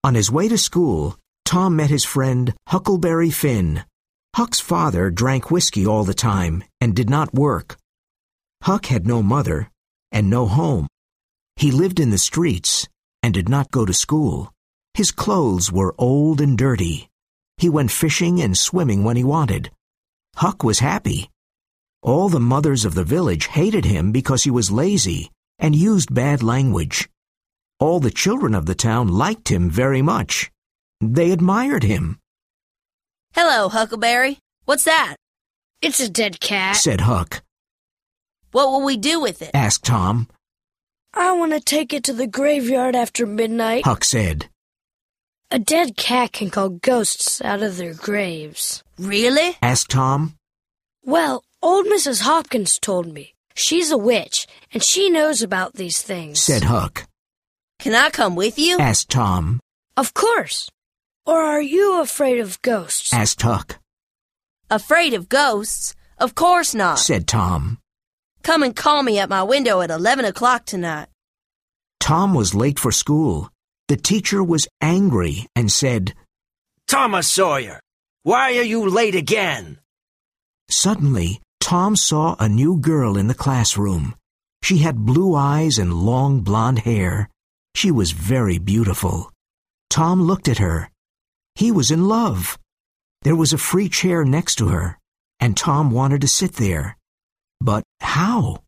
On his way to school, Tom met his friend Huckleberry Finn. Huck's father drank whiskey all the time and did not work. Huck had no mother and no home. He lived in the streets and did not go to school. His clothes were old and dirty. He went fishing and swimming when he wanted. Huck was happy. All the mothers of the village hated him because he was lazy and used bad language. All the children of the town liked him very much. They admired him. Hello, Huckleberry. What's that? It's a dead cat, said Huck. What will we do with it? Asked Tom. I want to take it to the graveyard after midnight, Huck said. A dead cat can call ghosts out of their graves. Really? Asked Tom. Well, old Mrs. Hopkins told me. She's a witch, and she knows about these things, Said Huck. Can I come with you? Asked Tom. Of course. Or are you afraid of ghosts? Asked Huck. Afraid of ghosts? Of course not, Said Tom. Come and call me at my window at 11 o'clock tonight. Tom was late for school. The teacher was angry and said, Thomas Sawyer, why are you late again? Suddenly, Tom saw a new girl in the classroom. She had blue eyes and long blonde hair. She was very beautiful. Tom looked at her. He was in love. There was a free chair next to her, and Tom wanted to sit there. But how?